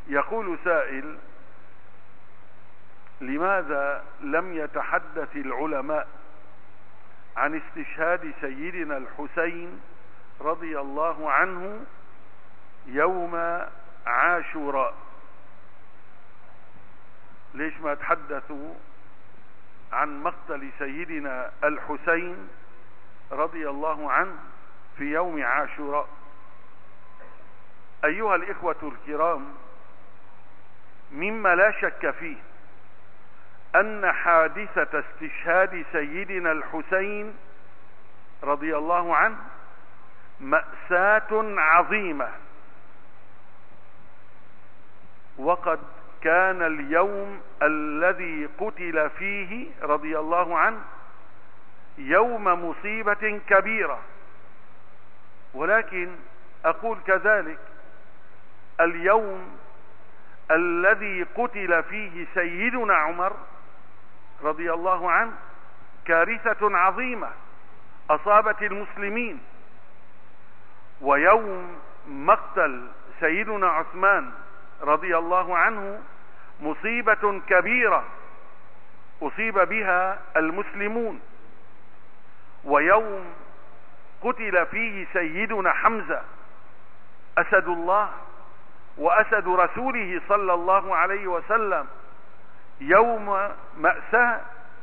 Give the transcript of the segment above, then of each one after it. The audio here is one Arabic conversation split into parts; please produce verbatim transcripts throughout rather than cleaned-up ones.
يقول سائل: لماذا لم يتحدث العلماء عن استشهاد سيدنا الحسين رضي الله عنه يوم عاشوراء؟ ليش ما تحدثوا عن مقتل سيدنا الحسين رضي الله عنه في يوم عاشوراء؟ أيها الإخوة الكرام، مما لا شك فيه أن حادثة استشهاد سيدنا الحسين رضي الله عنه مأساة عظيمة، وقد كان اليوم الذي قتل فيه رضي الله عنه يوم مصيبة كبيرة. ولكن أقول كذلك اليوم الذي قتل فيه سيدنا عمر رضي الله عنه كارثة عظيمة أصابت المسلمين، ويوم مقتل سيدنا عثمان رضي الله عنه مصيبة كبيرة أصيب بها المسلمون، ويوم قتل فيه سيدنا حمزة أسد الله وأسد رسوله صلى الله عليه وسلم يوم مأساة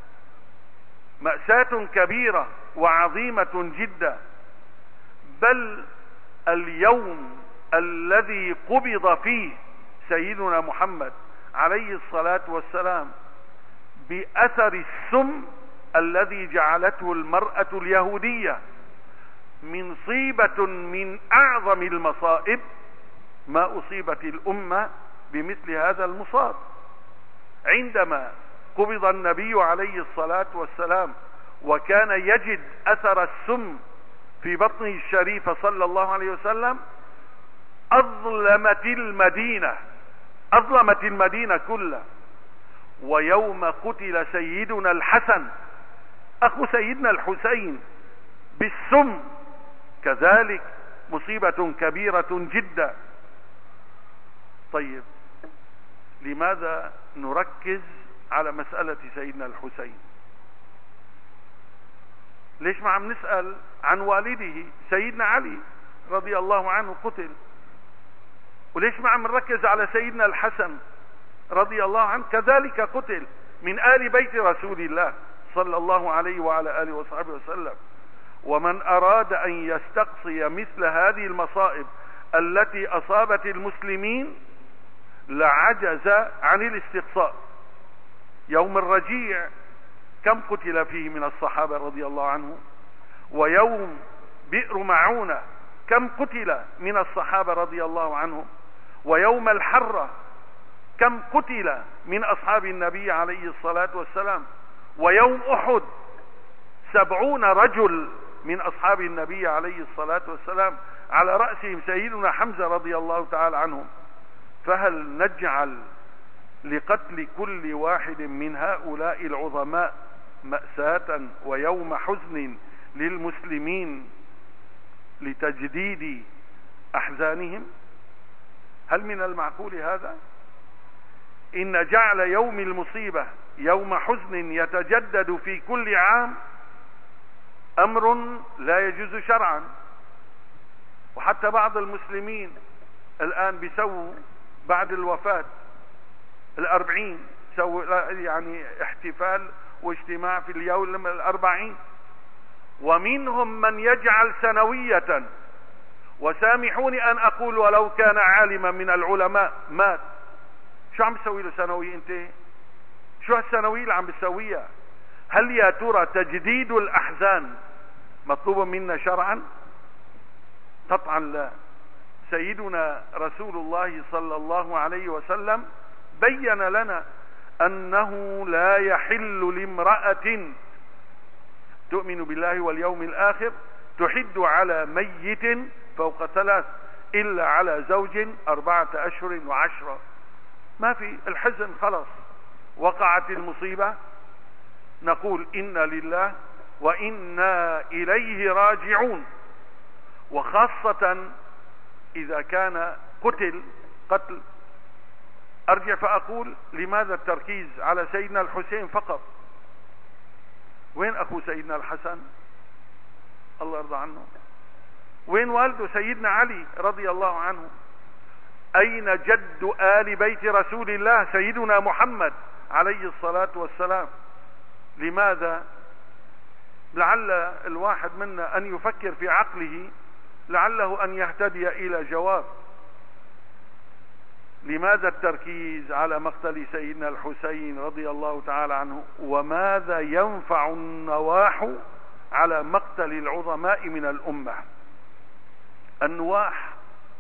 مأساة كبيرة وعظيمة جدا. بل اليوم الذي قبض فيه سيدنا محمد عليه الصلاة والسلام بأثر السم الذي جعلته المرأة اليهودية مصيبة من أعظم المصائب ما أصيبت الأمة بمثل هذا المصاب. عندما قبض النبي عليه الصلاة والسلام وكان يجد أثر السم في بطنه الشريفة صلى الله عليه وسلم أظلمت المدينة أظلمت المدينة كلها. ويوم قتل سيدنا الحسن أخو سيدنا الحسين بالسم كذلك مصيبة كبيرة جدا. طيب، لماذا نركز على مسألة سيدنا الحسين؟ ليش ما عم نسأل عن والده سيدنا علي رضي الله عنه قتل؟ وليش ما عم نركز على سيدنا الحسن رضي الله عنه كذلك قتل من آل بيت رسول الله صلى الله عليه وعلى آله وصحبه وسلم؟ ومن أراد أن يستقصي مثل هذه المصائب التي أصابت المسلمين لعجز عن الاستقصاء. يوم الرجيع كم قتل فيه من الصحابة رضي الله عنهم؟ ويوم بئر معونة كم قتل من الصحابة رضي الله عنهم؟ ويوم الحرة كم قتل من أصحاب النبي عليه الصلاة والسلام؟ ويوم أحد سبعون رجل من أصحاب النبي عليه الصلاة والسلام على رأسهم سيدنا حمزة رضي الله تعالى عنهم. فهل نجعل لقتل كل واحد من هؤلاء العظماء مأساة ويوم حزن للمسلمين لتجديد أحزانهم؟ هل من المعقول هذا؟ إن جعل يوم المصيبة يوم حزن يتجدد في كل عام أمر لا يجوز شرعا. وحتى بعض المسلمين الآن بيسووا بعد الوفاة الأربعين سووا يعني احتفال واجتماع في اليوم الأربعين، ومنهم من يجعل سنوية. وسامحوني أن أقول ولو كان عالما من العلماء مات، شو عم تسوي له سنوية انت؟ شو هالسنوية اللي عم بتسويها؟ هل يا ترى تجديد الأحزان مطلوب منا شرعا؟ قطعا لا. سيدنا رسول الله صلى الله عليه وسلم بين لنا أنه لا يحل لامرأة تؤمن بالله واليوم الآخر تحد على ميت فوق ثلاث إلا على زوج أربعة أشهر وعشرة. ما في الحزن، خلاص وقعت المصيبة نقول إنا لله وإنا إليه راجعون. وخاصة إذا كان قتل قتل ارجع فاقول لماذا التركيز على سيدنا الحسين فقط؟ وين اخو سيدنا الحسن الله يرضى عنه؟ وين والده سيدنا علي رضي الله عنه؟ اين جد آل بيت رسول الله سيدنا محمد عليه الصلاة والسلام؟ لماذا؟ لعل الواحد منا ان يفكر في عقله، لعله ان يهتدي الى جواب. لماذا التركيز على مقتل سيدنا الحسين رضي الله تعالى عنه؟ وماذا ينفع النواح على مقتل العظماء من الأمة؟ النواح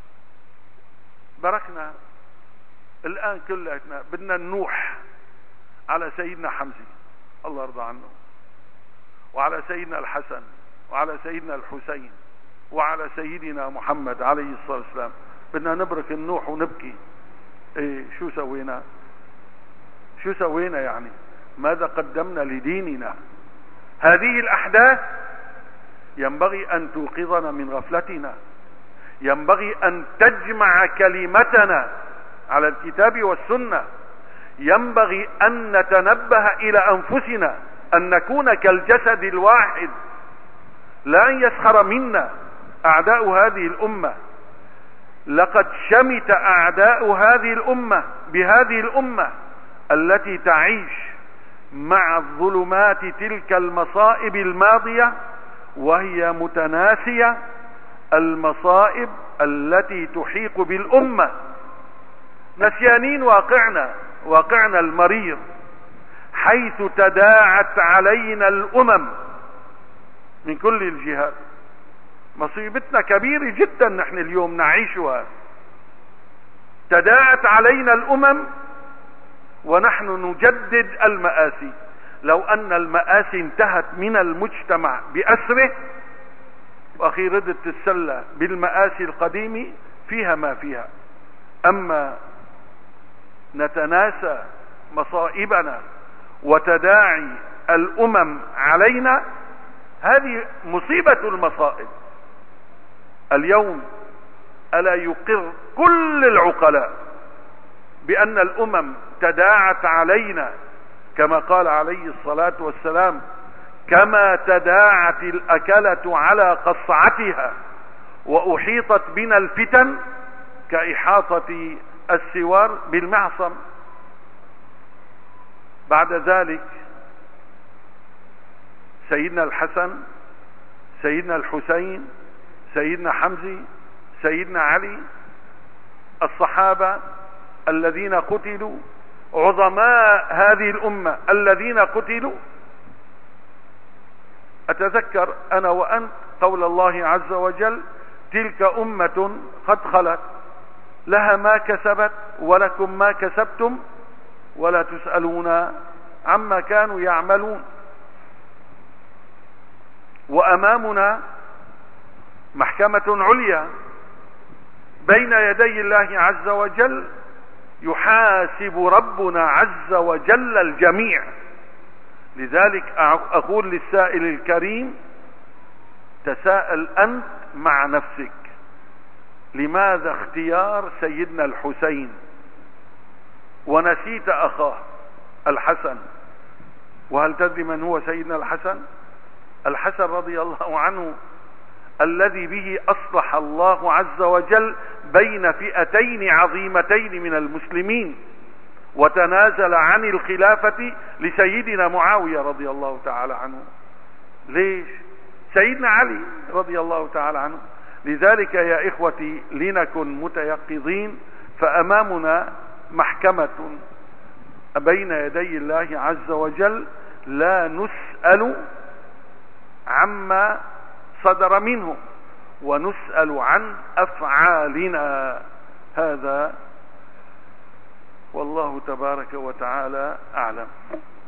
بركنا الآن كلنا بدنا ننوح على سيدنا حمزة الله يرضى عنه، وعلى سيدنا الحسن، وعلى سيدنا الحسين، وعلى سيدنا محمد عليه الصلاة والسلام. بدنا نبرك النوح ونبكي. ايه شو سوينا؟ شو سوينا يعني؟ ماذا قدمنا لديننا؟ هذه الأحداث ينبغي أن توقظنا من غفلتنا، ينبغي أن تجمع كلمتنا على الكتاب والسنة، ينبغي أن نتنبه إلى أنفسنا، أن نكون كالجسد الواحد، لا أن يسخر منا أعداء هذه الأمة. لقد شمت أعداء هذه الأمة بهذه الأمة التي تعيش مع الظلمات تلك المصائب الماضية، وهي متناسية المصائب التي تحيق بالأمة. نسيانين واقعنا، واقعنا المريض، حيث تداعت علينا الأمم من كل الجهات. مصيبتنا كبيرة جدا نحن اليوم نعيشها. تداعت علينا الأمم ونحن نجدد المآسي. لو أن المآسي انتهت من المجتمع بأسره، وأخي ردت تتسلى بالمآسي القديمة فيها ما فيها، أما نتناسى مصائبنا وتداعي الأمم علينا، هذه مصيبة المصائب. اليوم ألا يقر كل العقلاء بأن الأمم تداعت علينا كما قال عليه الصلاة والسلام: كما تداعت الأكلة على قصعتها وأحيطت بنا الفتن كإحاطة السوار بالمعصم. بعد ذلك سيدنا الحسن، سيدنا الحسين، سيدنا حمزة، سيدنا علي، الصحابة الذين قتلوا، عظماء هذه الأمة الذين قتلوا. أتذكر أنا وأنت قول الله عز وجل: تلك أمة قد خلت لها ما كسبت ولكم ما كسبتم ولا تسألون عما كانوا يعملون. وأمامنا محكمة عليا بين يدي الله عز وجل، يحاسب ربنا عز وجل الجميع. لذلك أقول للسائل الكريم: تساءل أنت مع نفسك، لماذا اختيار سيدنا الحسين ونسيت أخاه الحسن؟ وهل تدري من هو سيدنا الحسن؟ الحسن رضي الله عنه الذي به أصلح الله عز وجل بين فئتين عظيمتين من المسلمين، وتنازل عن الخلافة لسيدنا معاوية رضي الله تعالى عنه. ليش؟ سيدنا علي رضي الله تعالى عنه. لذلك يا إخوتي لنكن متيقظين، فأمامنا محكمة بين يدي الله عز وجل، لا نسأل عما صدر منه ونسأل عن أفعالنا. هذا والله تبارك وتعالى أعلم.